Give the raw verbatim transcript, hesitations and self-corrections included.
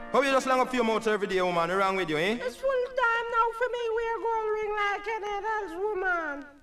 How you just long up for your mouth every day, woman? What's wrong with you, eh? It's full time now for me. We're going ring like any else woman.